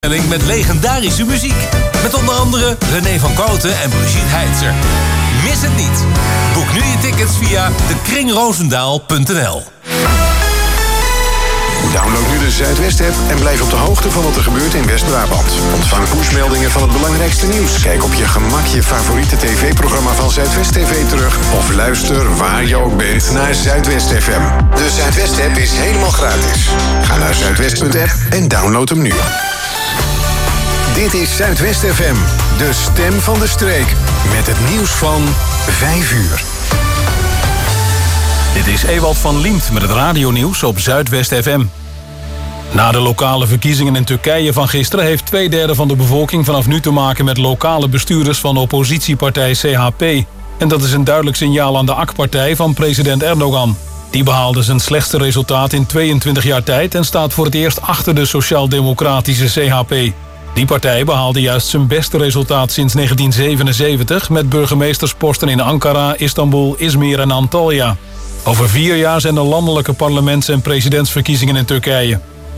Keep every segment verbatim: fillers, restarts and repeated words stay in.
Met legendarische muziek. Met onder andere René van Kooten en Brigitte Heitzer. Mis het niet. Boek nu je tickets via de kringroosendaal punt n l. Download nu de Zuidwest-app en blijf op de hoogte van wat er gebeurt in West-Brabant. Ontvang pushmeldingen van het belangrijkste nieuws. Kijk op je gemak je favoriete tv-programma van Zuidwest T V terug. Of luister waar je ook bent naar Zuidwest F M. De Zuidwest-app is helemaal gratis. Ga naar zuidwest punt app en download hem nu. Dit is Zuidwest F M, de stem van de streek. Met het nieuws van vijf uur. Dit is Ewald van Liemt met het radionieuws op Zuidwest F M. Na de lokale verkiezingen in Turkije van gisteren heeft twee derde van de bevolking vanaf nu te maken met lokale bestuurders van de oppositiepartij C H P. En dat is een duidelijk signaal aan de A K-partij van president Erdogan. Die behaalde zijn slechtste resultaat in tweeëntwintig jaar tijd en staat voor het eerst achter de sociaal-democratische C H P. Die partij behaalde juist zijn beste resultaat sinds negentien zevenenzeventig... met burgemeestersposten in Ankara, Istanbul, Izmir en Antalya. Over vier jaar zijn er landelijke parlements- en presidentsverkiezingen in Turkije.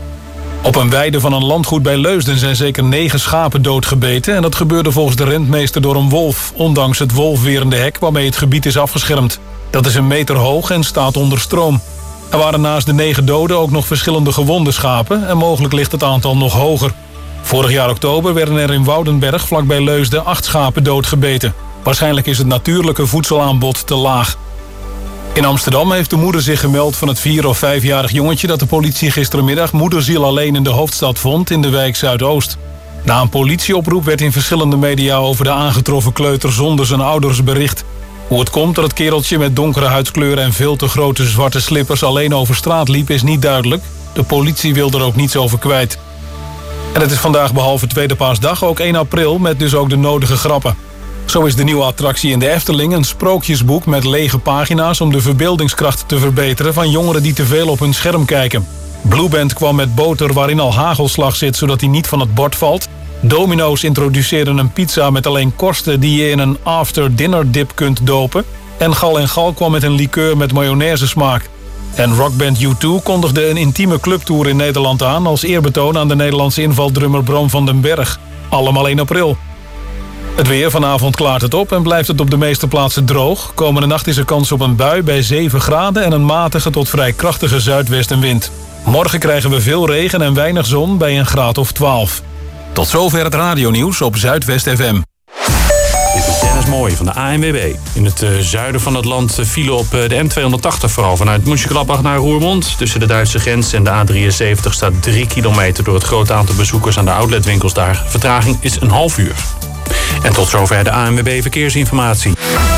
Op een weide van een landgoed bij Leusden zijn zeker negen schapen doodgebeten... en dat gebeurde volgens de rentmeester door een wolf... ondanks het wolfwerende hek waarmee het gebied is afgeschermd. Dat is een meter hoog en staat onder stroom. Er waren naast de negen doden ook nog verschillende gewonde schapen... en mogelijk ligt het aantal nog hoger. Vorig jaar oktober werden er in Woudenberg vlakbij Leusden acht schapen doodgebeten. Waarschijnlijk is het natuurlijke voedselaanbod te laag. In Amsterdam heeft de moeder zich gemeld van het vier- of vijfjarig jongetje... dat de politie gisterenmiddag moederziel alleen in de hoofdstad vond in de wijk Zuidoost. Na een politieoproep werd in verschillende media over de aangetroffen kleuter zonder zijn ouders bericht. Hoe het komt dat het kereltje met donkere huidskleur en veel te grote zwarte slippers alleen over straat liep is niet duidelijk. De politie wil er ook niets over kwijt. En het is vandaag behalve Tweede Paasdag ook één april met dus ook de nodige grappen. Zo is de nieuwe attractie in de Efteling een sprookjesboek met lege pagina's... om de verbeeldingskracht te verbeteren van jongeren die te veel op hun scherm kijken. Blueband kwam met boter waarin al hagelslag zit zodat hij niet van het bord valt. Domino's introduceerden een pizza met alleen korsten die je in een after-dinner dip kunt dopen. En Gal en Gal kwam met een liqueur met mayonaise smaak. En rockband U twee kondigde een intieme clubtour in Nederland aan... als eerbetoon aan de Nederlandse invaldrummer Bram van den Berg. Allemaal één april. Het weer, vanavond klaart het op en blijft het op de meeste plaatsen droog. Komende nacht is er kans op een bui bij zeven graden... en een matige tot vrij krachtige zuidwestenwind. Morgen krijgen we veel regen en weinig zon bij een graad of twaalf. Tot zover het radionieuws op Zuidwest F M. Dit is Dennis Mooij van de A N W B. In het uh, zuiden van het land vielen op uh, de N tweehonderdtachtig... vooral vanuit Mönchengladbach naar Roermond. Tussen de Duitse grens en de A drieënzeventig staat drie kilometer... door het grote aantal bezoekers aan de outletwinkels daar. Vertraging is een half uur. En tot zover de A N W B Verkeersinformatie.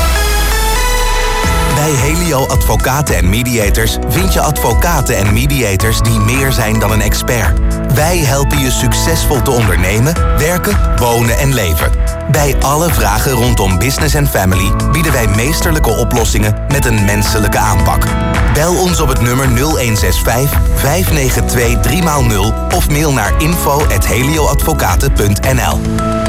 Bij Helio Advocaten en Mediators vind je advocaten en mediators die meer zijn dan een expert. Wij helpen je succesvol te ondernemen, werken, wonen en leven. Bij alle vragen rondom business en family bieden wij meesterlijke oplossingen met een menselijke aanpak. Bel ons op het nummer nul een zes vijf, vijf negen twee, drie nul of mail naar info at helioadvocaten punt n l.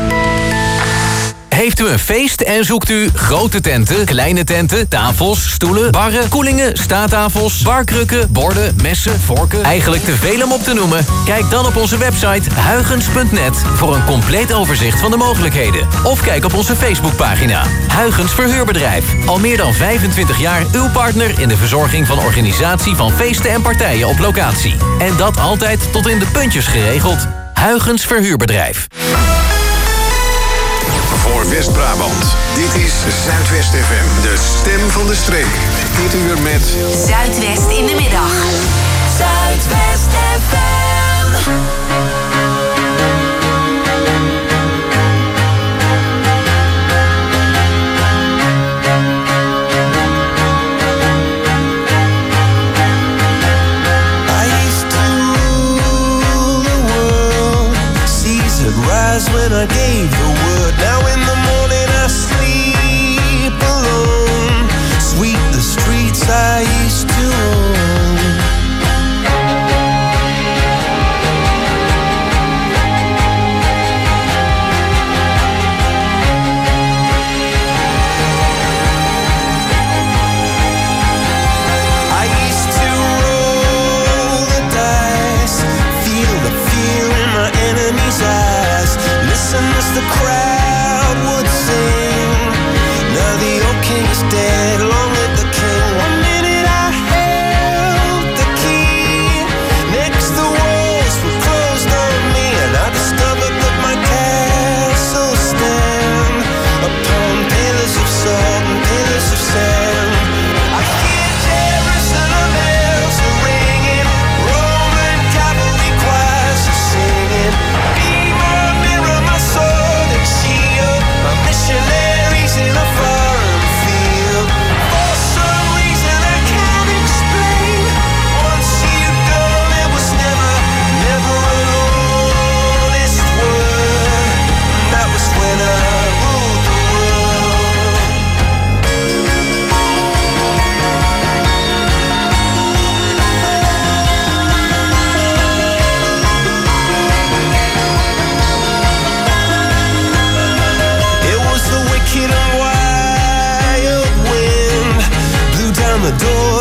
Heeft u een feest en zoekt u grote tenten, kleine tenten, tafels, stoelen, barren, koelingen, staattafels, barkrukken, borden, messen, vorken? Eigenlijk te veel om op te noemen? Kijk dan op onze website huygens punt net voor een compleet overzicht van de mogelijkheden. Of kijk op onze Facebookpagina. Huygens Verhuurbedrijf. Al meer dan vijfentwintig jaar uw partner in de verzorging van organisatie van feesten en partijen op locatie. En dat altijd tot in de puntjes geregeld. Huygens Verhuurbedrijf. Voor West-Brabant. Dit is Zuidwest F M, de stem van de streek. Dit uur met Zuidwest in de middag. Zuidwest F M. Rise when I gave the word. Now in the morning I sleep alone. Sweep the streets I used to own. I used to roll the dice, feel the fear in my enemy's eyes.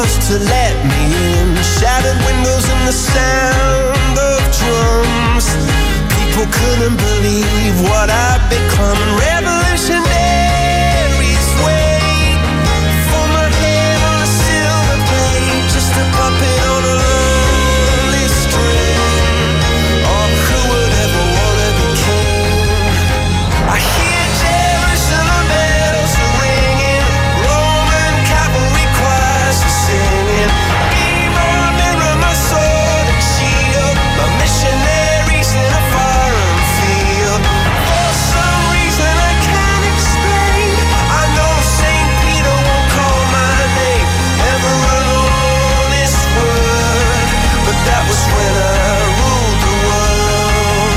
doors to let me in. Shattered windows and the sound of drums. People couldn't believe what I'd become. Revolutionaries wait for my head on a silver plate, just a puppet on a lonely string. Oh, who would ever wanna be king? I hear Jerusalem bells are ringing, Roman cavalry choirs are singing. Be my mirror, my sword and shield, my missionaries in a foreign field. For some reason I can't explain, I know Saint Peter won't call my name ever alone on this world, but that was when I ruled the world.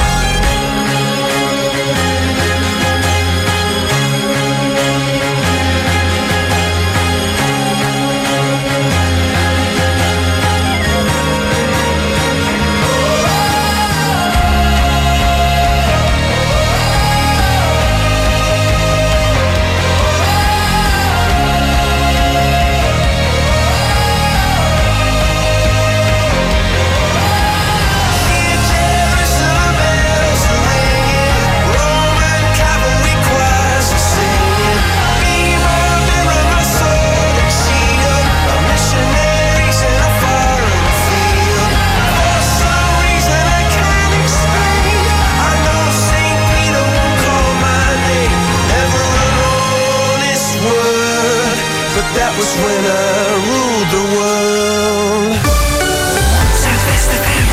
Hear Jerusalem bells are ringing, Roman cavalry choirs are singing. Be my mirror, my sword and shield, my missionaries in a foreign field. For some reason I can't explain, I know Saint Peter won't call my name ever alone on this world, but that was when I ruled the world. Zuidwest F M.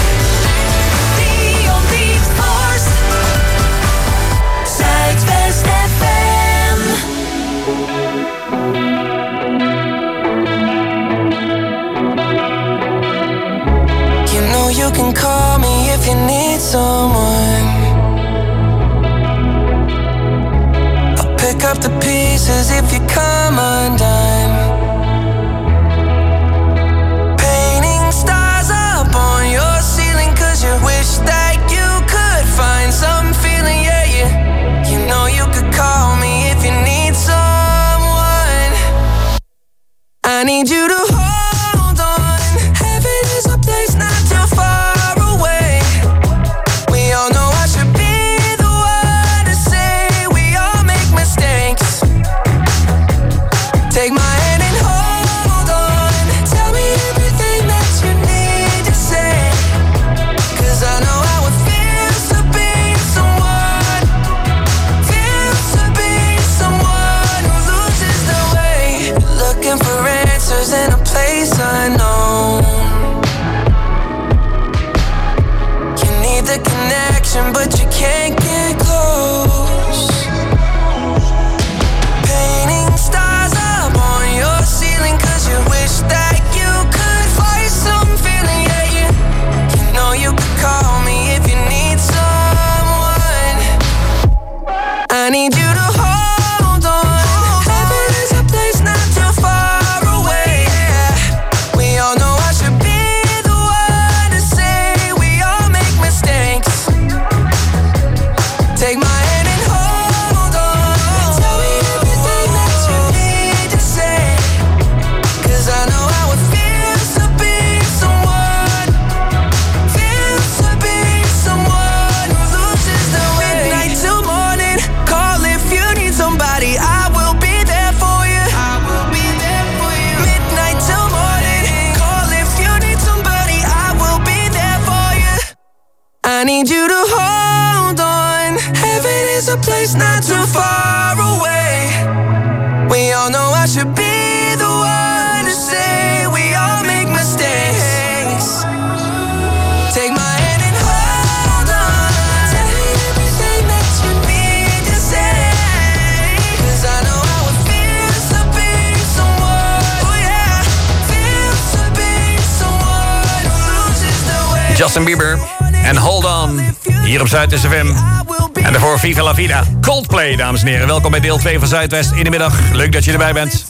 Dion Dietvorst. Zuidwest F M. You know you can call me if you need someone. I'll pick up the pieces if you come undone. Painting stars up on your ceiling 'cause you wish that you could find some feeling, yeah, yeah. You know you could call me if you need someone. I need you to hold on. Heaven is a place not too far away. We all know I should be the one to say we all make mistakes. Take my hand and hold on. Tell me everything that you need to say, 'cause I know how it feels to be someone, feels to be someone who loses their way. Looking for answers in a place unknown. You need the connection, but you can't get close. Painting stars up on your ceiling 'cause you wish that you could find some feeling, yeah, yeah. You know you could call me if you need someone. I need you to hold on. Heaven is a place not too far away, yeah. We all know I should be the one to say we all make mistakes. Take my hand and hold on. Tell me everything that you need to say, 'cause I know how it feels to be someone, feels to be someone who loses their way. Midnight till morning, call if you need somebody. I will be there for you. I will be there for you. Midnight till morning, call if you need somebody. I will be there for you. I need you to hold on. Heaven is a place not too far away. We all know I should be the one to say we all make mistakes. Take my hand and hold on. Tell me everything that you need to say, 'cause I know how it feels to be someone, oh yeah, feels to be someone who loses their way. Justin Bieber en Hold On, hier op Zuidwest F M. En daarvoor Viva La Vida, Coldplay, dames en heren. Welkom bij deel twee van Zuidwest in de middag. Leuk dat je erbij bent.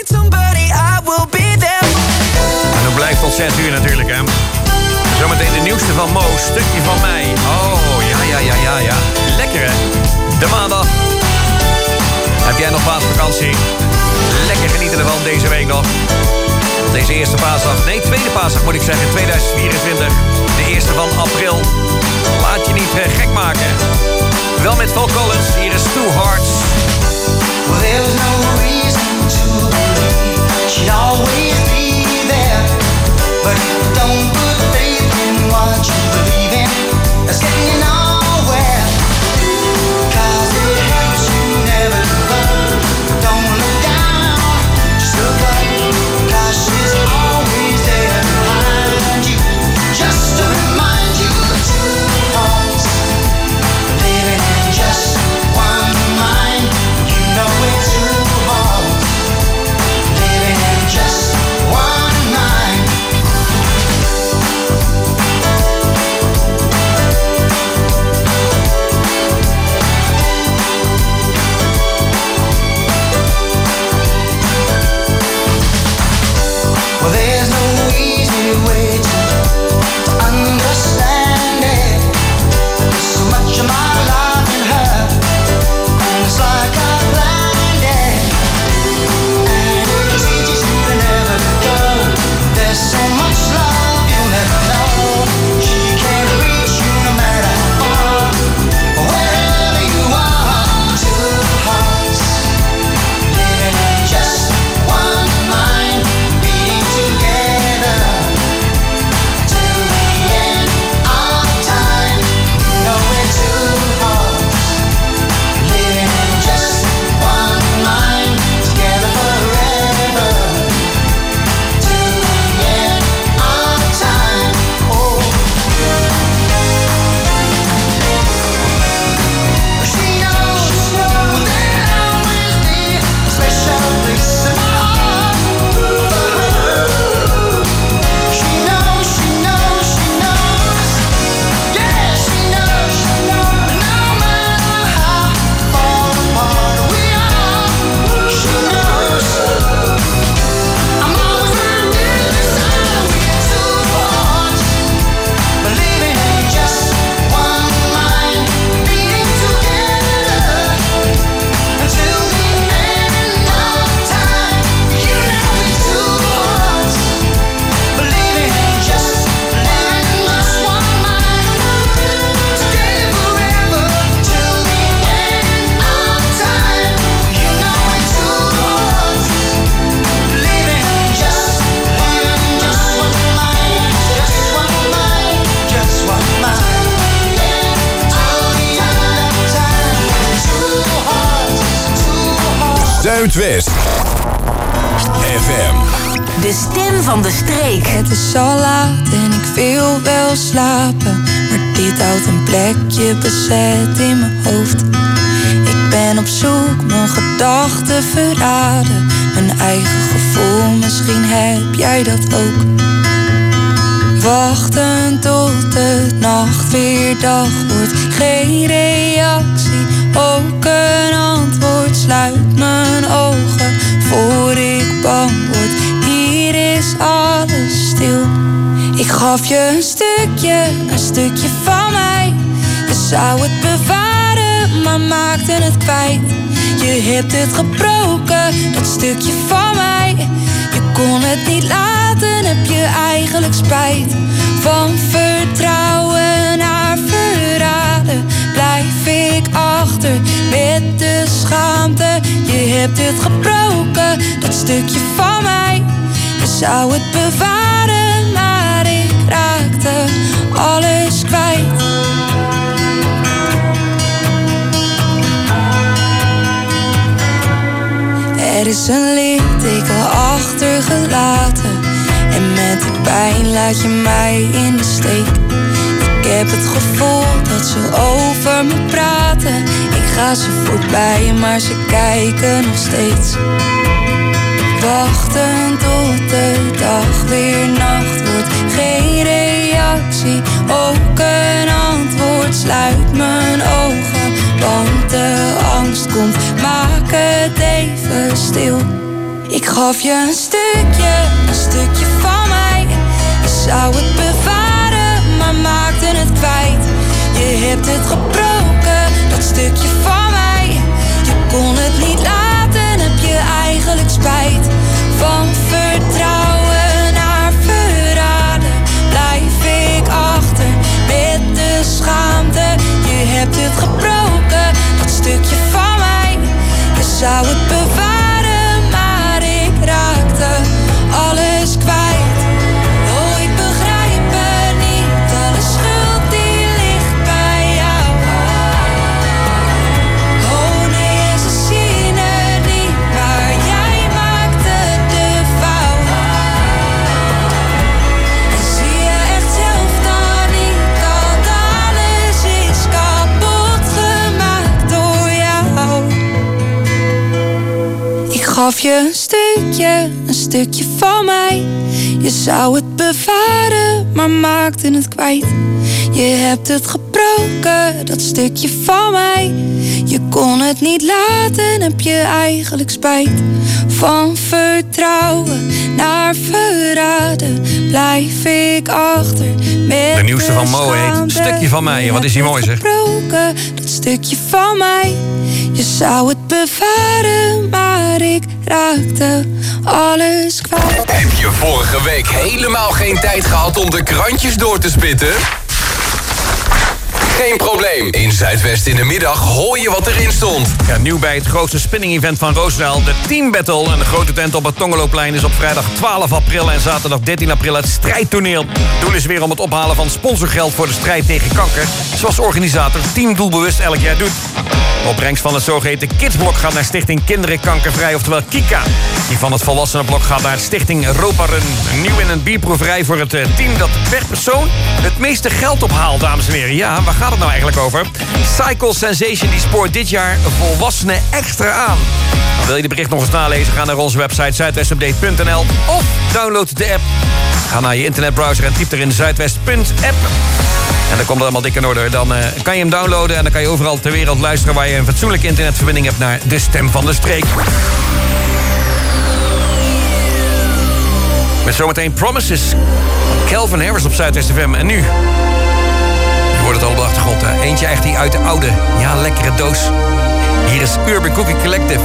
En het blijft tot zes uur natuurlijk, hè. Zometeen de nieuwste van Mo, Stukje van Mij. Oh, ja, ja, ja, ja, ja. Lekker, hè? De maandag. Heb jij nog paasvakantie? Lekker genieten ervan deze week nog. Deze eerste paasdag, nee, tweede paasdag moet ik zeggen, tweeduizend vierentwintig. De eerste van april. Laat je niet uh, gek maken. Wel met Phil Collins, hier is Two Hearts. Well, there's no reason to believe she'd always be there. But don't put faith in what you believe in. That's getting you nowhere. Cause it helps you never give up. Don't look down, just look up. Cause she's always there behind you. Just to remind you of two hearts living in just one mind. You know it's two hearts living in just one mind. Well, there's no easy way to, to understand it. There's so much of my life in her, and it's like I planned it. And it's easy to never let go. There's so much love you'll never know. She can't reach you no matter how far, wherever you are. Two hearts living in just one mind, beating together till the end of time. You know we're two hearts living in just one mind, together forever till the end of time. Oh, she knows there'll always be a special place in my heart for her. She knows, she knows, she knows. Yeah, she knows, she knows. No matter how far apart we are, she knows. I'm always right there beside her. We're two hearts living in just one mind, beating together until the end of time. You know we're two hearts living in just, living in just one mind, together forever till the end of time. You know we're two hearts living in just, living in just one mind, just one mind, just one mind. Till the end of time, two hearts, two hearts. Zuidwest F M. De stem van de streek. Het is al laat en ik wil wel slapen, maar dit houdt een plekje bezet in mijn hoofd. Ik ben op zoek, mijn gedachten verraden, mijn eigen gevoel, misschien heb jij dat ook. Wachten tot de nacht weer dag wordt, geen reactie, ook een antwoord. Sluit mijn ogen voor ik bang word, hier is alles stil. Ik gaf je een stukje, een stukje van mij. Je zou het bewaren, maar maakte het kwijt. Je hebt het gebroken, dat stukje van mij. Je kon het niet laten, heb je eigenlijk spijt. Van vertrouwen naar verraden blijf ik achter met de schaamte. Je hebt het gebroken, dat stukje van mij. Je zou het bewaren, maar ik raakte alles kwijt. Er is een litteken achtergelaten en met die pijn laat je mij in de steek. Ik heb het gevoel dat ze over me praten. Ik ga ze voorbij, maar ze kijken nog steeds. Wachten tot de dag weer nacht wordt, geen reactie, ook een antwoord. Sluit mijn ogen, want de angst komt, maak het even stil. Ik gaf je een stukje, een stukje van mij. Je zou het bewaren, maar maakte het kwijt. Je hebt het gebroken, dat stukje van mij. Je kon het niet laten, heb je eigenlijk spijt. Van vertrouwen zou het bewaren, maar ik raakte alles kwijt. Oh, ik begrijp het niet, alle schuld die ligt bij jou. Oh nee, en ze zien het niet, maar jij maakte de fout. En zie je echt zelf dan niet dat alles is kapot gemaakt door jou? Ik gaf je een stukje, een stukje van mij. Je zou het bewaren, maar maakte het kwijt. Je hebt het gebroken, dat stukje van mij. Je kon het niet laten, heb je eigenlijk spijt. Van vertrouwen naar verraden blijf ik achter. Met De nieuwste van Mo heet Stukje van mij. Wat is die mooi zeg. Gebroken, dat stukje van mij. Je zou het bewaren, maar ik raakte alles kwijt. Heb je vorige week helemaal geen tijd gehad om de krantjes door te spitten? Geen probleem. In Zuidwest in de middag hoor je wat erin stond. Ja, nieuw bij het grootste spinning-event van Roosendaal, de Team Battle. En de grote tent op het Tongeloplein is op vrijdag twaalf april en zaterdag dertien april het strijdtoneel. Het doel is weer om het ophalen van sponsorgeld voor de strijd tegen kanker, zoals organisator Team Doelbewust elk jaar doet. De opbrengst van het zogeheten Kidsblok gaat naar Stichting Kinderen Kankervrij, oftewel KIKA. Die van het Volwassenenblok gaat naar Stichting Roparun. Nieuw in een bierproeverij voor het team dat per persoon het meeste geld ophaalt, dames en heren. Ja, waar gaat het nou eigenlijk over? Cycle Sensation die spoort dit jaar volwassenen extra aan. Nou, wil je de bericht nog eens nalezen? Ga naar onze website zuidwestupdate punt n l of download de app. Ga naar je internetbrowser en typ erin zuidwest punt app. En dan komt het allemaal dik in orde. Dan uh, kan je hem downloaden en dan kan je overal ter wereld luisteren waar je een fatsoenlijke internetverbinding hebt naar de stem van de streek. Met zometeen Promises van Calvin Harris op Zuidwest F M. En nu, je hoort het al op de achtergrond, hè? Eentje echt die uit de oude, ja, lekkere doos. Hier is Urban Cookie Collective.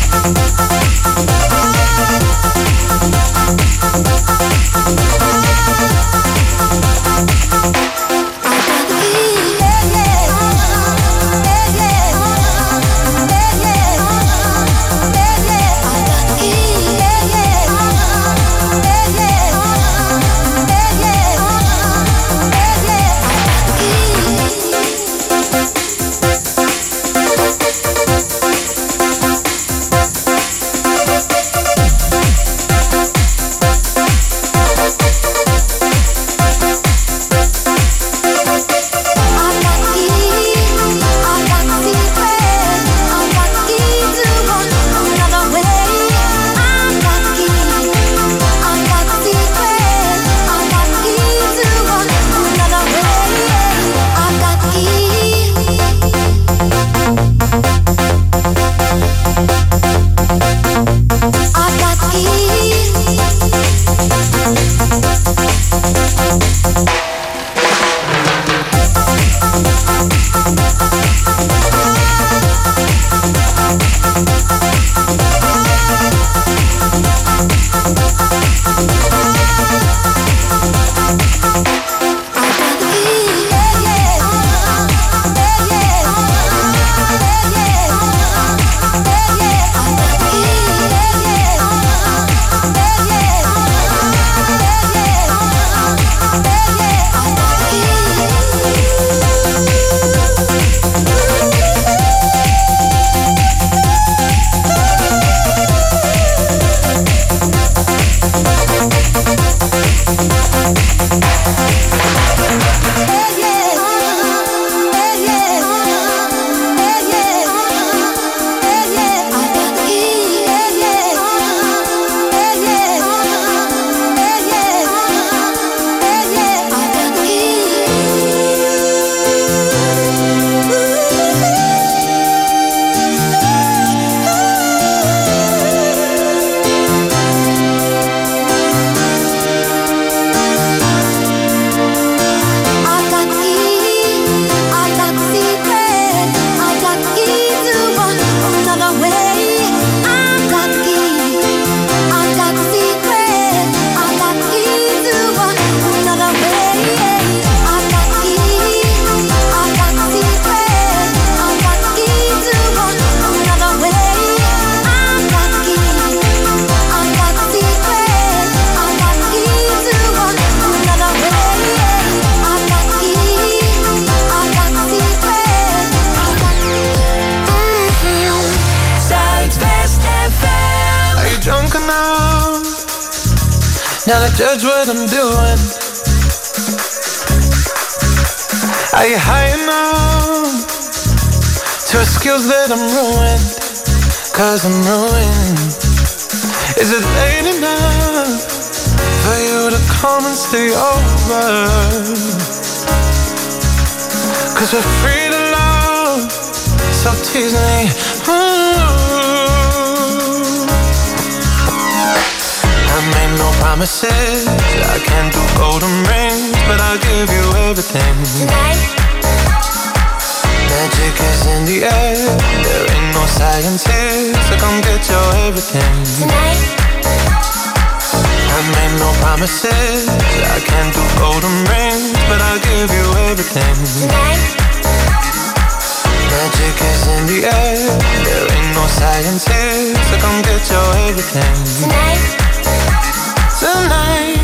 Oh, Now they judge what I'm doing. Are you high enough to skills that I'm ruined? Cause I'm ruined. Is it late enough for you to come and stay over? Cause we're free to love, so tease me. Ooh. I made no promises, I can't do golden rings, but I'll give you everything. Tonight. Magic is in the air, there ain't no science here, so come get your everything. Tonight. I made no promises, I can't do golden rings, but I'll give you everything. Tonight. Magic is in the air, there ain't no science here, so come get your everything. Tonight. Tonight.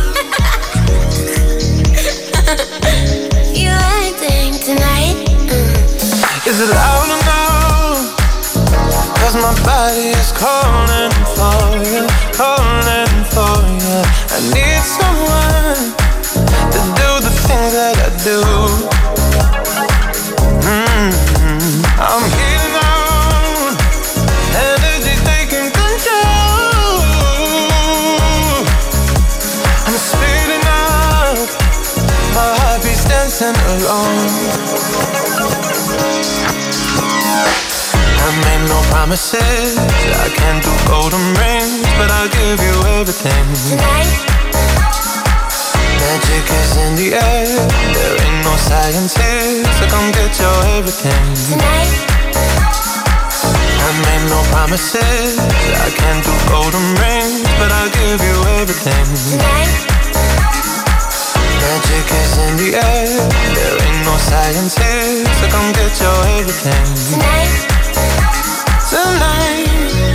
You acting tonight. Is it loud enough? Cause my body is calling for you, calling for you. I need someone to do the things that I do. Mm-hmm. I'm heating on, energy taking control. I'm speeding up, my heart beats dancing alone. I made no promises, I can't do golden rings, but I'll give you everything. Tonight. Magic is in the air, there ain't no science here, so come get your everything. Tonight. I made no promises, I can't do golden rings, but I'll give you everything. Tonight. Magic is in the air, there ain't no science here, so come get your everything. Tonight. Tonight.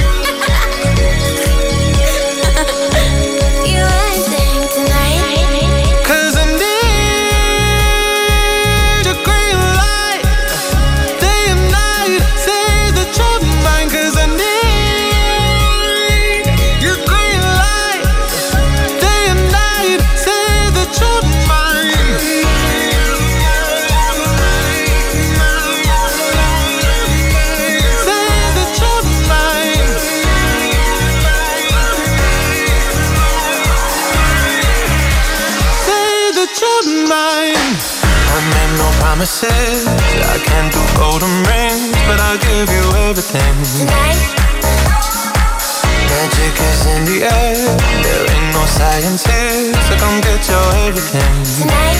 You acting tonight. Cause I need a green light, day and night, say that you're mine. Cause I need your green light, day and night, say that you're mine. Mine. I made no promises, I can't do golden rings, but I'll give you everything. Tonight. Magic is in the air, there ain't no science here, so come get your everything. Tonight.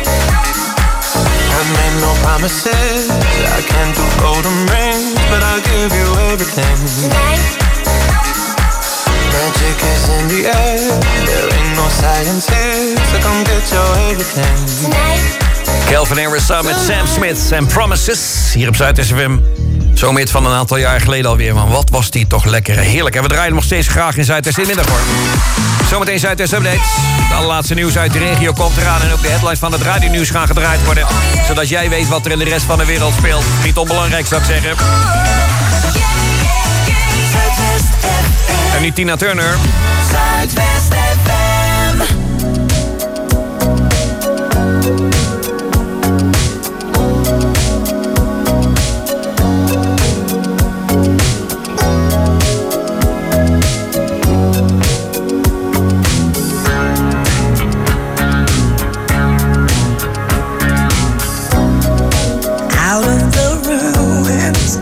I made no promises, I can't do golden rings, but I'll give you everything. Tonight. Magic is in the air, there ain't no science here, so come get your everything. Tonight. Calvin Harris samen met Sam Smith en Promises hier op Zuid-S F M. Zo'n hit van een aantal jaar geleden alweer, maar wat was die toch lekker. Heerlijk, en we draaien nog steeds graag in Zuid-S in middag hoor. Zometeen Zuid-S Update. Het allerlaatste nieuws uit de regio komt eraan en ook de headlines van het radionieuws gaan gedraaid worden. Zodat jij weet wat er in de rest van de wereld speelt. Niet onbelangrijk zou ik zeggen. En nu Tina Turner. Zuidwest F M. Out of the ruins,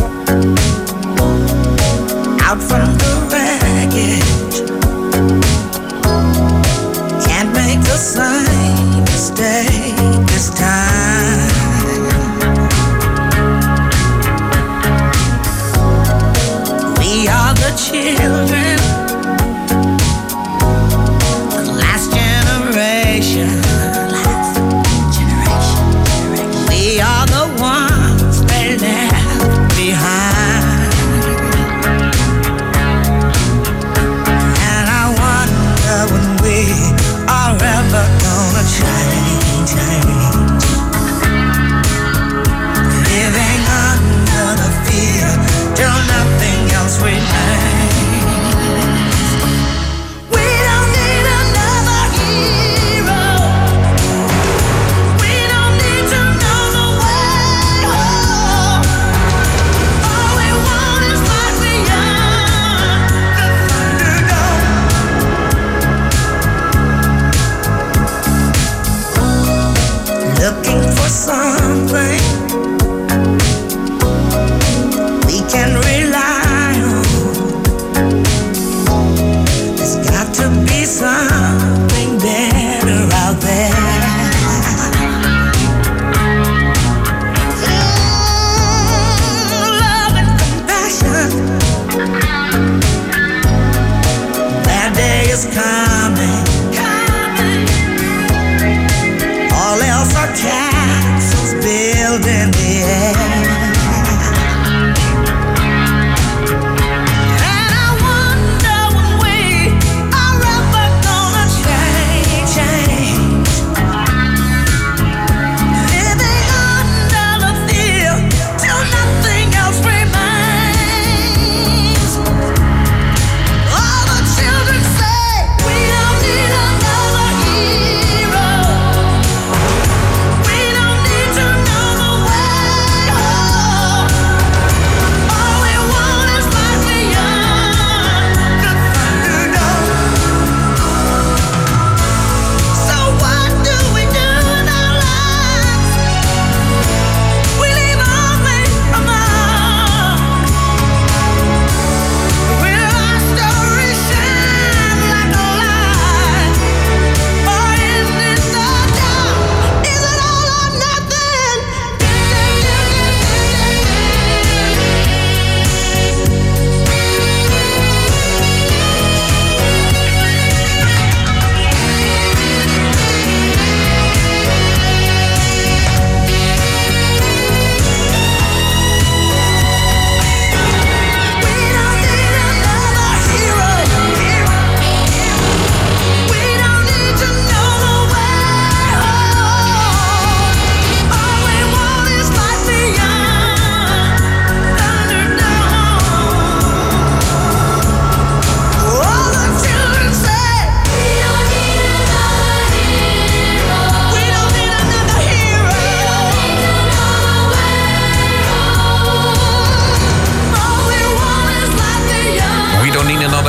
out from the wreckage, can't make the same mistake this time. We are the children, the last generation. We are the ones they left behind. And I wonder when we are ever gonna change, change. Living under the fear till nothing else remains.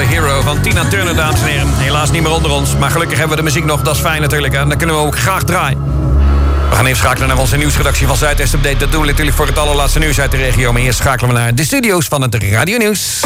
Hero van Tina Turner, dames en heren. Helaas niet meer onder ons, maar gelukkig hebben we de muziek nog. Dat is fijn natuurlijk, hè. Dan kunnen we ook graag draaien. We gaan even schakelen naar onze nieuwsredactie van Zuidwest Update. Dat doen we natuurlijk voor het allerlaatste nieuws uit de regio. Maar eerst schakelen we naar de studio's van het Radio Nieuws.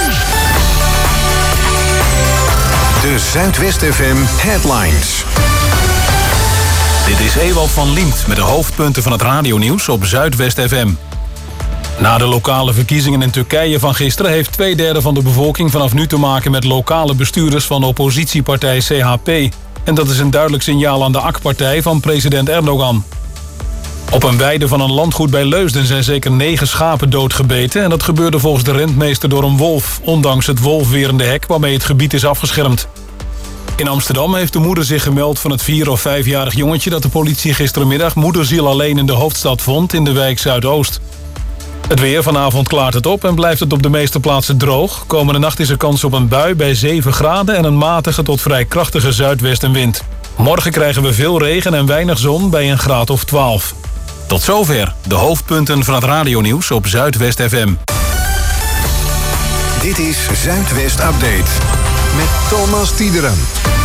De Zuidwest F M Headlines. Dit is Ewald van Liemt met de hoofdpunten van het radionieuws op Zuidwest F M. Na de lokale verkiezingen in Turkije van gisteren heeft twee derde van de bevolking vanaf nu te maken met lokale bestuurders van de oppositiepartij C H P. En dat is een duidelijk signaal aan de A K-partij van president Erdogan. Op een weide van een landgoed bij Leusden zijn zeker negen schapen doodgebeten. En dat gebeurde volgens de rentmeester door een wolf, ondanks het wolfwerende hek waarmee het gebied is afgeschermd. In Amsterdam heeft de moeder zich gemeld van het vier- of vijfjarig jongetje dat de politie gistermiddag moederziel alleen in de hoofdstad vond in de wijk Zuidoost. Het weer, vanavond klaart het op en blijft het op de meeste plaatsen droog. Komende nacht is er kans op een bui bij zeven graden en een matige tot vrij krachtige zuidwestenwind. Morgen krijgen we veel regen en weinig zon bij een graad of twaalf. Tot zover de hoofdpunten van het radionieuws op Zuidwest F M. Dit is Zuidwest Update met Thomas Tiederen.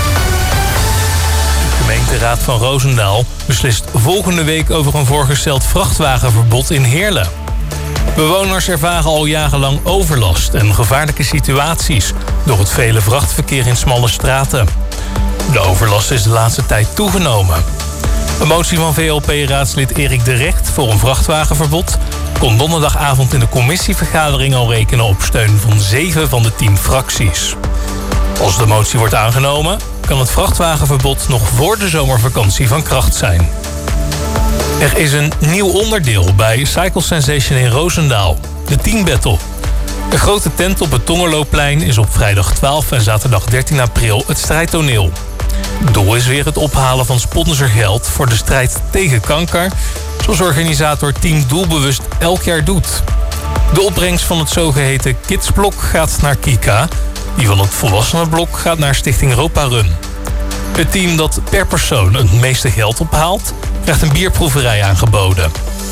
De gemeenteraad van Roosendaal beslist volgende week over een voorgesteld vrachtwagenverbod in Heerlen. Bewoners ervaren al jarenlang overlast en gevaarlijke situaties door het vele vrachtverkeer in smalle straten. De overlast is de laatste tijd toegenomen. Een motie van V L P-raadslid Erik de Recht voor een vrachtwagenverbod kon donderdagavond in de commissievergadering al rekenen op steun van zeven van de tien fracties. Als de motie wordt aangenomen, kan het vrachtwagenverbod nog voor de zomervakantie van kracht zijn. Er is een nieuw onderdeel bij Cycle Sensation in Roosendaal, de Team Battle. De grote tent op het Tongerloopplein is op vrijdag twaalf en zaterdag dertien april het strijdtoneel. Het doel is weer het ophalen van sponsorgeld voor de strijd tegen kanker, zoals organisator Team Doelbewust elk jaar doet. De opbrengst van het zogeheten Kidsblok gaat naar Kika, die van het Volwassenenblok gaat naar Stichting Europa Run. Het team dat per persoon het meeste geld ophaalt, krijgt een bierproeverij aangeboden.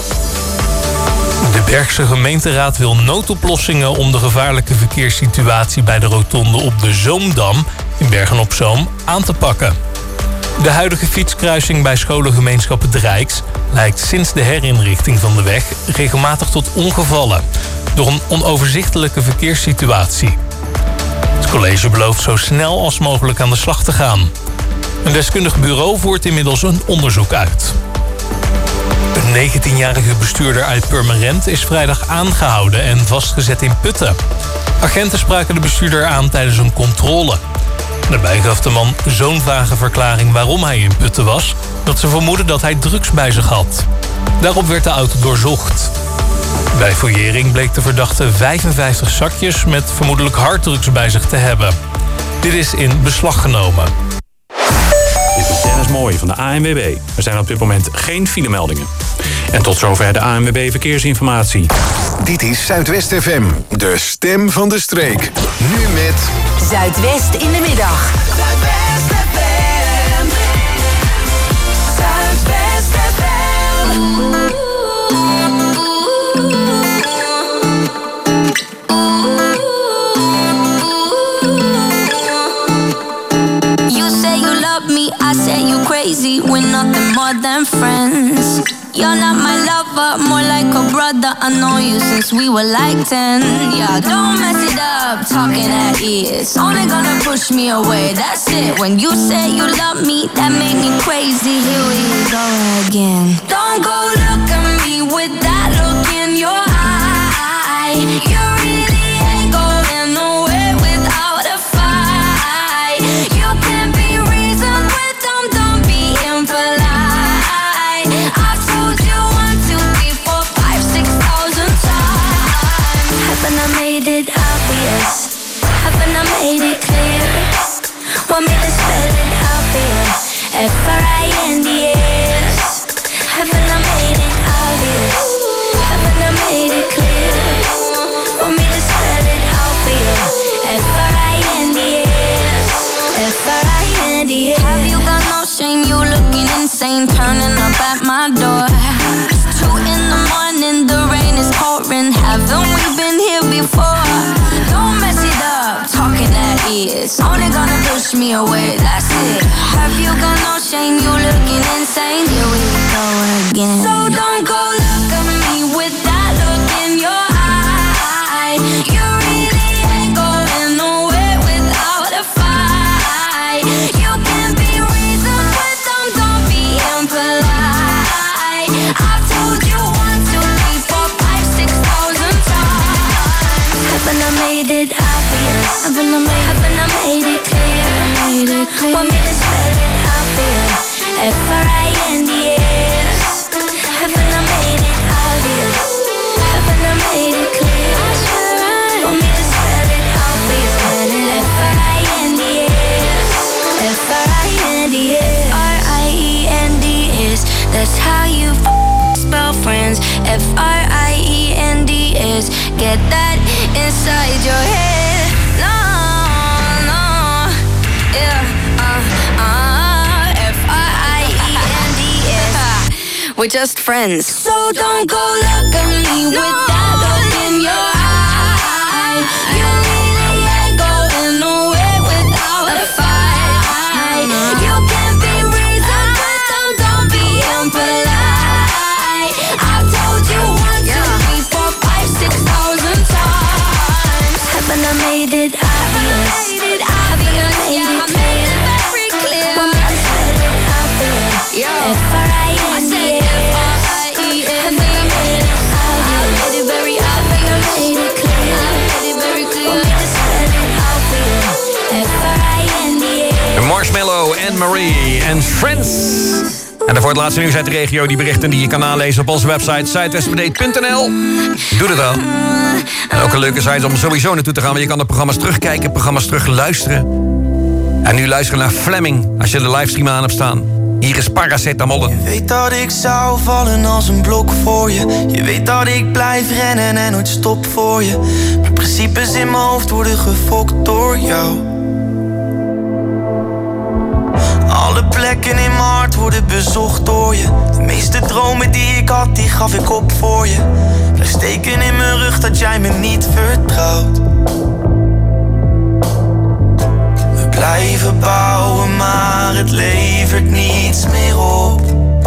De Bergse gemeenteraad wil noodoplossingen om de gevaarlijke verkeerssituatie bij de rotonde op de Zoomdam in Bergen-op-Zoom aan te pakken. De huidige fietskruising bij scholengemeenschap Het Rijks lijkt sinds de herinrichting van de weg regelmatig tot ongevallen door een onoverzichtelijke verkeerssituatie. Het college belooft zo snel als mogelijk aan de slag te gaan. Een deskundig bureau voert inmiddels een onderzoek uit. Een negentienjarige bestuurder uit Purmerend is vrijdag aangehouden en vastgezet in Putten. Agenten spraken de bestuurder aan tijdens een controle. Daarbij gaf de man zo'n vage verklaring waarom hij in Putten was, dat ze vermoeden dat hij drugs bij zich had. Daarop werd de auto doorzocht. Bij fouillering bleek de verdachte vijfenvijftig zakjes met vermoedelijk harddrugs bij zich te hebben. Dit is in beslag genomen. Dit is Dennis Mooij van de A N W B. Er zijn op dit moment geen filemeldingen. En tot zover de A N W B Verkeersinformatie. Dit is Zuidwest F M, de stem van de streek. Nu met Zuidwest in de middag. Zuidwest F M. Zuidwest F M. You say you love me, I say you crazy. We're nothing more than friends. You're not my lover, more like a brother. I know you since we were like ten. Yeah, don't mess it up, talking at ears. Only gonna push me away, that's it. When you say you love me, that made me crazy. Here we go again. Don't go look at me with that look in your eye. You really ain't going nowhere without a fight. You can be reasoned with them, don't be impolite. I've told you one, two, three, four, five, six thousand times. Haven't I made it obvious? Haven't I made it clear? Want me to spell it out for you? F R I N D S. Haven't I made it obvious? Haven't I made it clear? Want me to spell it out for you? F R I N D S. F R I N D S. Have you got no shame? You looking insane, turning up at my door. It's two in the morning, the rain is pouring. Haven't we been here before? Don't mess it up, talking that push me away, that's it. Have you got no shame, you looking insane? Here we go again. So don't go look at me with that look in your eye. You really ain't going nowhere without a fight. You can be reasoned with them, don't be impolite. I've told you one, two, three, four, five, six thousand times. Haven't I made it obvious? Haven't I made, haven't I made it clear? Made it clear. Want me to spell it obvious? F R I N D S. Haven't I made it obvious? Haven't I made it clear? Want me to spell it obvious? F R I N D S. F R I N D S. R I E N D S. That's how you f- spell friends. F R I E N D S. Get that inside your head. No, no, yeah, uh, uh, F R I E N D S. We're just friends. So don't go look at me with that look in your eye. You really ain't going nowhere without a fight. You can be reasoned with them, don't be impolite. I've told you one, two, three, four, five, six thousand times. Haven't I made it obvious? Haven't I made it clear? Want me to spell it obvious? F R I N D S. Haven't I made it obvious? I made it very obvious. I made it clear. I made it very clear. Want me to spell it obvious? F R I N D S. Marshmallow, Anne-Marie en Friends. En daarvoor het laatste nieuws uit de regio. Die berichten die je kan nalezen op onze website zuidwestupdate punt n l. Doe dat dan. En ook een leuke site om sowieso naartoe te gaan. Want je kan de programma's terugkijken, programma's terugluisteren. En nu luisteren naar Fleming als je de livestream aan hebt staan. Hier is Paracetamol. Je weet dat ik zou vallen als een blok voor je. Je weet dat ik blijf rennen en nooit stop voor je. Maar principes in mijn hoofd worden gefokt door jou. Alle plekken in mijn hart worden bezocht door je. De meeste dromen die ik had, die gaf ik op voor je. Blijf steken in mijn rug dat jij me niet vertrouwt. We blijven bouwen, maar het levert niets meer op.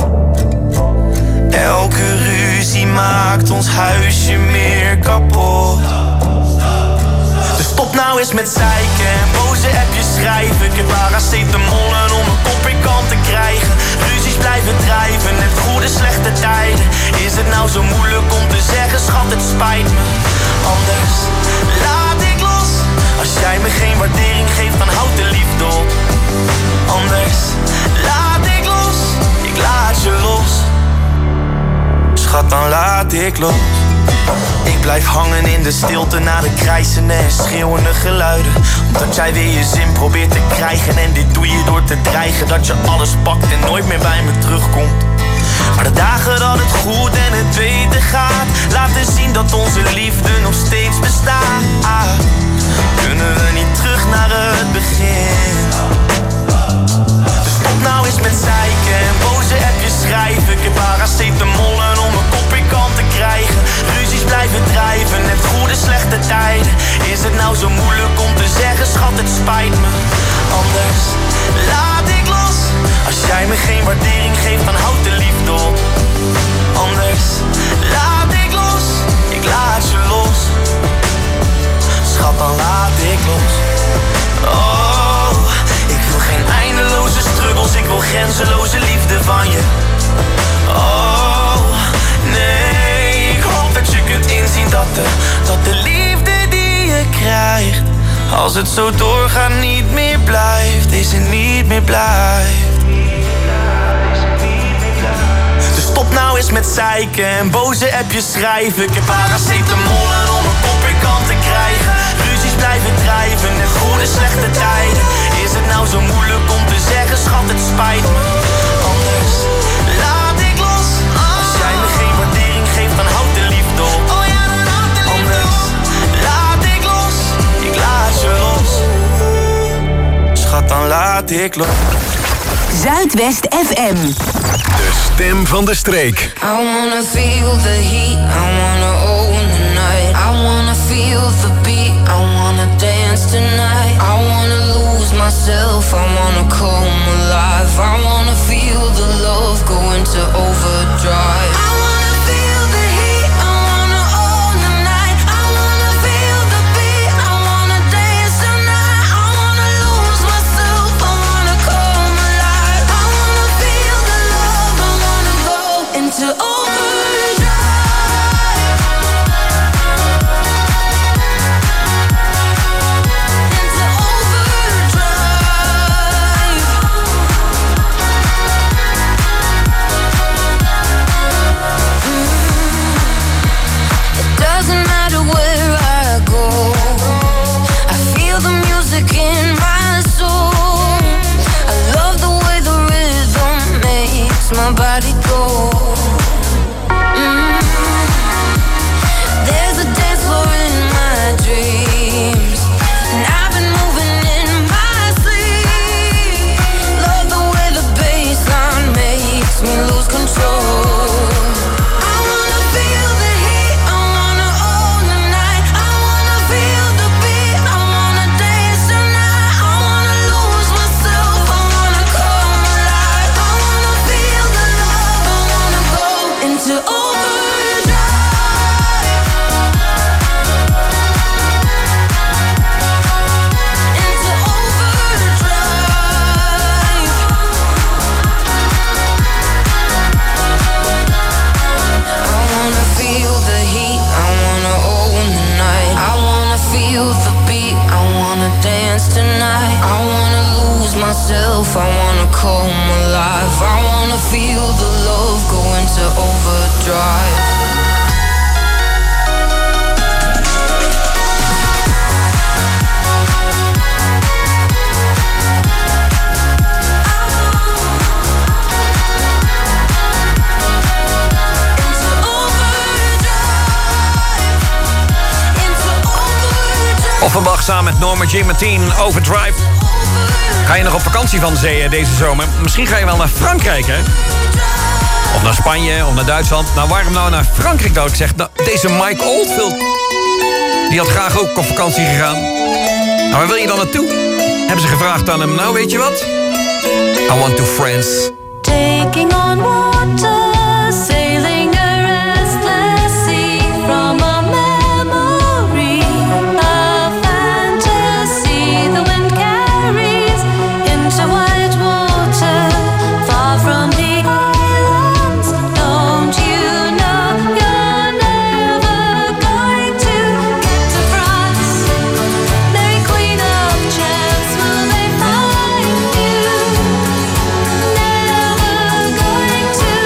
Elke ruzie maakt ons huisje meer kapot. Dus stop nou eens met zeiken en boze appjes schrijven. Ik heb paracetamolen om een kop in kant te krijgen. Ruzies blijven drijven, net goede slechte tijden. Is het nou zo moeilijk om te zeggen, schat, het spijt me. Anders laat ik los. Als jij me geen waardering geeft, dan houd de liefde op. Anders laat ik los. Ik laat je los. Schat, dan laat ik los. Ik blijf hangen in de stilte na de krijzende en schreeuwende geluiden. Omdat jij weer je zin probeert te krijgen. En dit doe je door te dreigen dat je alles pakt en nooit meer bij me terugkomt. Maar de dagen dat het goed en het beter gaat, laten zien dat onze liefde nog steeds bestaat. Kunnen we niet terug naar het begin? Dus stop nou eens met zeiken en boze appjes schrijven. Ik heb paracetamolen om een kop in kant te krijgen. Ruzies blijven drijven, net goede slechte tijden. Is het nou zo moeilijk om te zeggen, schat, het spijt me. Anders laat ik los. Als jij me geen waardering geeft, dan houd de liefde op. Anders laat ik los. Ik laat je los. Schat, dan laat ik los. Oh, ik wil geen eindeloze struggles. Ik wil grenzeloze liefde van je. Oh, nee, ik hoop dat je kunt inzien dat de, dat de liefde die je krijgt, als het zo doorgaat, niet meer blijft. Deze niet meer blijft. Dus stop nou eens met zeiken en boze appjes schrijven. Ik heb paracetamolen om een kop in kant te krijgen. Ruzies blijven drijven en goede slechte tijden. Is het nou zo moeilijk om te zeggen, schat, het spijt me. Anders laat ik los. Als jij me geen waardering geeft, dan houd de liefde op. Anders laat ik los. Ik laat je los. Schat, dan laat ik los. Zuidwest F M. De stem van de streek. I wanna feel the heat, I wanna own the night. I wanna feel the beat, I wanna dance tonight. I wanna lose myself, I wanna come alive. I wanna feel the love go into overdrive. I wanna feel the heat, I wanna own the night. I wanna feel the beat, I wanna dance tonight. I wanna lose myself, I wanna come alive. I wanna feel the love, I wanna go into overdrive. My body go. Mm. There's a dance floor in my dreams, and I've been moving in my sleep. Love the way the bassline makes me lose control. I wanna feel the heat, I wanna own the night. I wanna feel the beat, I wanna dance tonight. I wanna lose myself, I wanna come alive. I wanna feel into overdrive. Into overdrive. I wanna feel the heat, I wanna own the night. I wanna feel the beat, I wanna dance tonight. I wanna lose myself, I wanna come alive. I wanna feel the love go into overdrive. Offenbach samen met Norma Jean Martin, Overdrive. Ga je nog op vakantie van de zee deze zomer? Misschien ga je wel naar Frankrijk, hè? Of naar Spanje, of naar Duitsland. Nou, waarom nou naar Frankrijk, dat ik zeg? Nou, deze Mike Oldfield, die had graag ook op vakantie gegaan. Nou, waar wil je dan naartoe? Hebben ze gevraagd aan hem. Nou, weet je wat? I want to France. Taking on water, sailing a restless sea from a memory, a fantasy the wind carries into white water, far from the islands. Don't you know you're never going to get to France? The queen of chance, will they find you? Never going to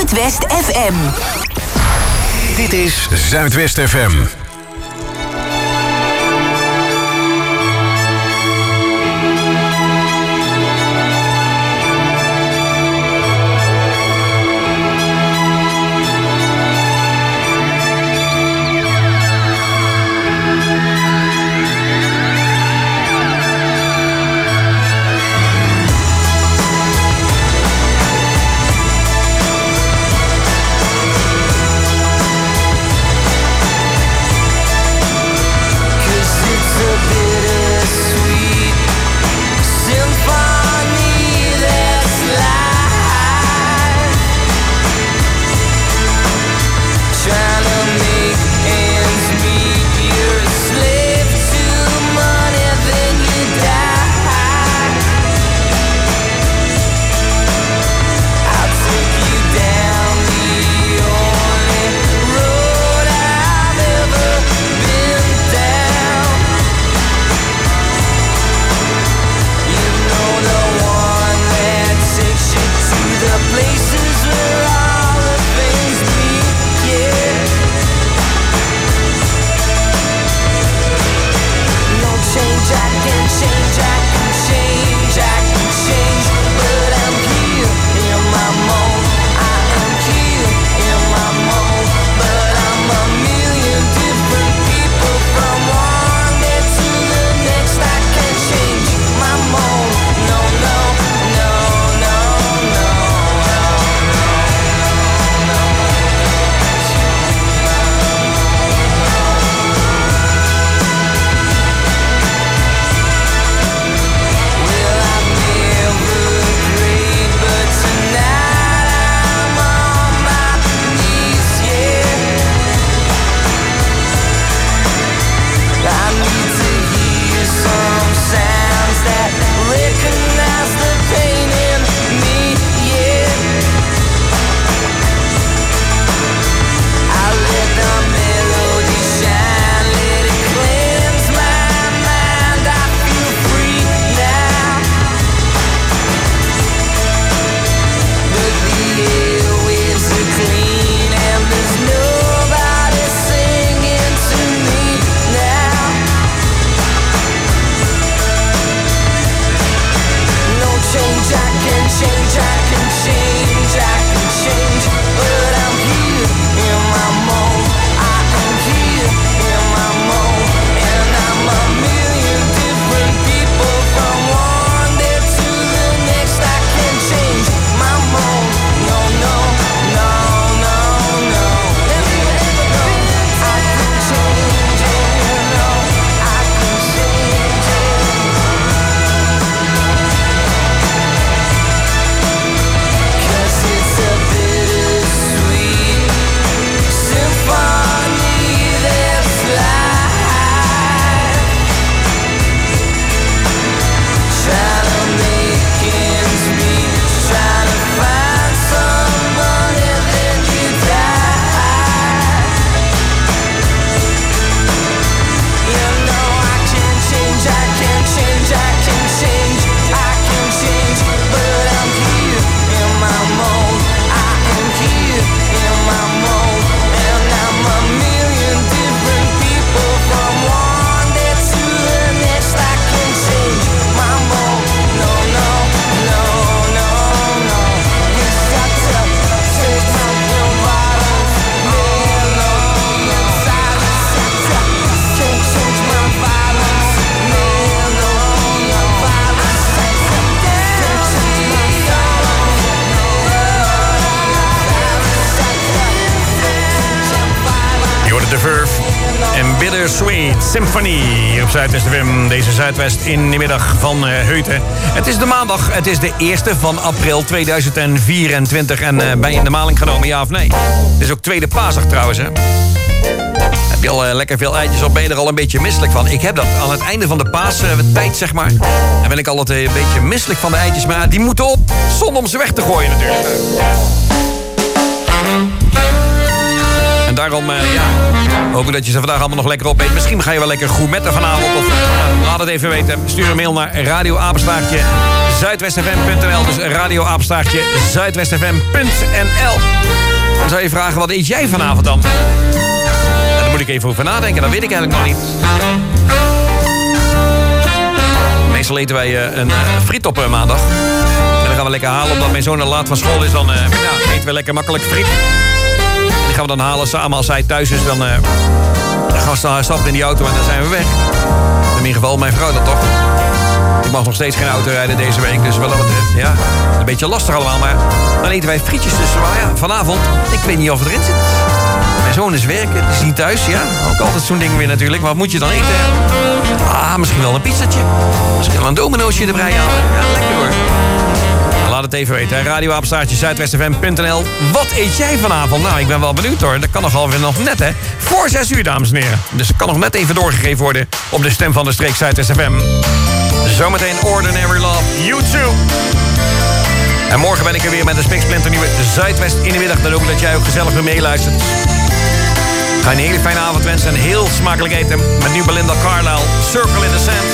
Zuidwest F M. Dit is Zuidwest F M. The Verve en Bittersweet Symphony op Zuidwest F M. Deze Zuidwest in de middag van uh, Heuten. Het is de maandag, het is de eerste van april tweeduizend vierentwintig. En uh, ben je in de maling genomen, ja of nee? Het is ook tweede paasdag trouwens, hè? Heb je al uh, lekker veel eitjes op, ben je er al een beetje misselijk van? Ik heb dat aan het einde van de paastijd, zeg maar. Dan ben ik altijd een beetje misselijk van de eitjes. Maar die moeten op, zonder om ze weg te gooien natuurlijk. En daarom uh, ja, hoop ik dat je ze vandaag allemaal nog lekker opeet. Misschien ga je wel lekker gourmetten vanavond. Of uh, laat het even weten. Stuur een mail naar radioapenstaartje zuidwestfm punt n l. Dus radioapenstaartje zuidwestfm punt n l. Dan zou je vragen, wat eet jij vanavond dan? Ja, daar moet ik even over nadenken. Dat weet ik eigenlijk nog niet. Meestal eten wij uh, een uh, friet op uh, maandag. En dan gaan we lekker halen, omdat mijn zoon al laat van school is. Dan uh, ja, eten we lekker makkelijk friet. En die gaan we dan halen samen als hij thuis is. Dan, uh, dan gaan we snel stappen in die auto en dan zijn we weg. In ieder geval mijn vrouw dat toch. Ik mag nog steeds geen auto rijden deze week. Dus wel wat, uh, ja, een beetje lastig allemaal. Maar dan eten wij frietjes. Dus uh, ja, vanavond, ik weet niet of het erin zit. Mijn zoon is werken, die is niet thuis. Ja, ook altijd zo'n ding weer natuurlijk. Maar wat moet je dan eten? Ah, misschien wel een pizzatje. Misschien wel een dominoosje erbij halen. Ja, lekker hoor. Laat het even weten. radioapenstaartje zuidwestfm punt n l. Wat eet jij vanavond? Nou, ik ben wel benieuwd hoor. Dat kan nog alweer nog net, hè. Voor zes uur, dames en heren. Dus het kan nog net even doorgegeven worden op de stem van de streek Zuidwest F M. Zometeen Ordinary Love, You Too. En morgen ben ik er weer met een spiksplinternieuwe Zuidwest in de middag. Dan hoop ik dat jij ook gezellig weer meeluistert. Ik ga je een hele fijne avond wensen en heel smakelijk eten. Met nu Belinda Carlisle, Circle in the Sand.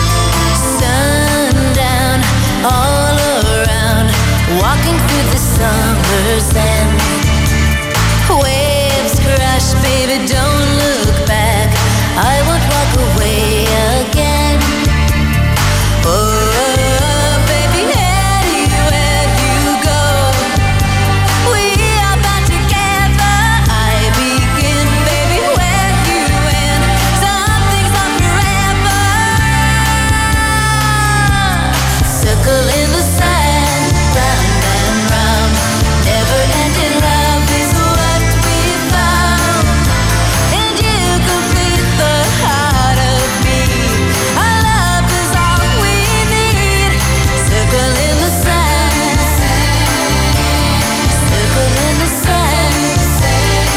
Sundown, all around, walking through the summer sand. Waves crash, baby, don't look back. I won't walk away again. Oh. In the sand, round and round, never ending love is what we found. And you complete the heart of me. Our love is all we need. Circle in the sand, circle in the sand.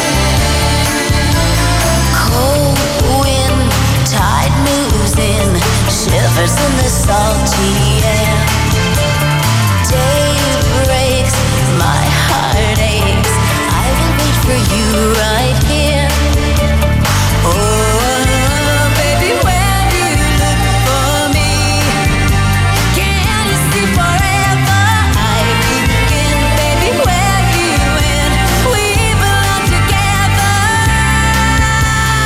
Cold wind, tide moves in, shivers in the salty air. Day breaks, my heart aches. I will wait for you right here. Oh, baby, when you look for me, can you see forever? I begin, baby, where you end. We belong together.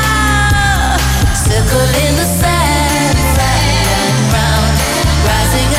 Circle in the sand, round and round, rising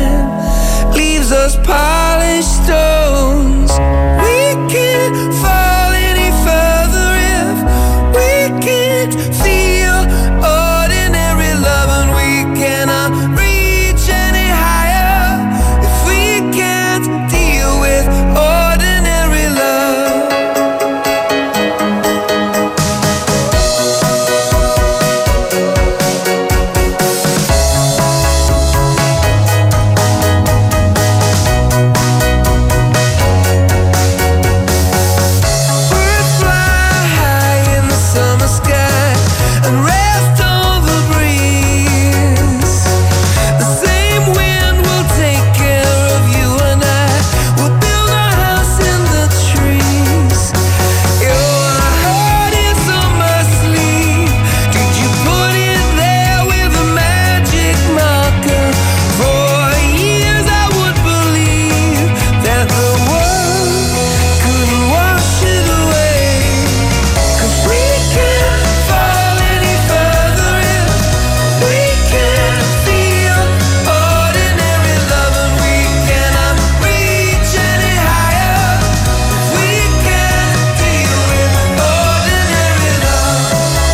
time leaves us polished stones. We can't fall any further if we can't feel ordinary love, and we cannot reach any higher if we can't deal with ordinary love. Birds fly high in the summer sky and rest on the breeze. The same wind will take care of you and I. We'll build our house in the trees. Your heart is on my sleeve. Did you put it there with a magic marker? For years I would believe that the world couldn't wash it away. 'Cause we can't fall any further if we can't feel ordinary love, and we cannot reach any higher if we can't deal with ordinary love.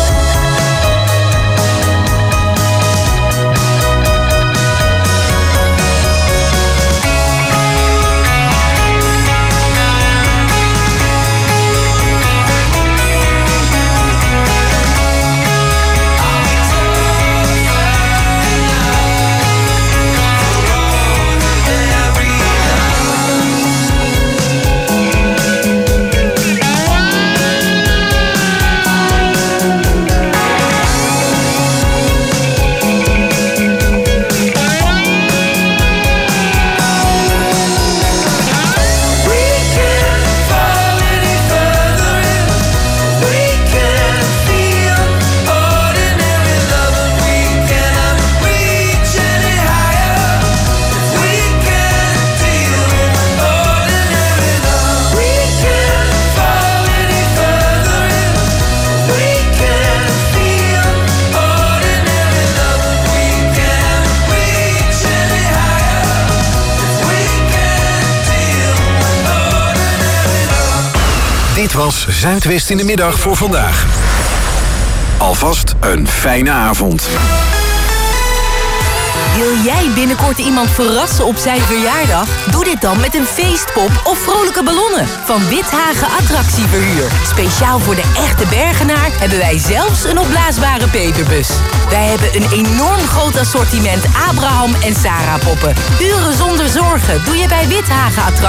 We can't fall any further if we can't feel ordinary love, and we cannot reach any higher if we can't deal with ordinary love. We can't fall any further if we can't feel ordinary love, and we can't reach any higher if we can't deal with ordinary love. Dit was Zuidwest in de middag voor vandaag. Alvast een fijne avond. Wil jij binnenkort iemand verrassen op zijn verjaardag? Doe dit dan met een feestpop of vrolijke ballonnen van Withagen Attractieverhuur. Speciaal voor de echte Bergenaar hebben wij zelfs een opblaasbare peperbus. Wij hebben een enorm groot assortiment Abraham en Sarah poppen. Uren zonder zorgen doe je bij Withagen Attractieverhuur.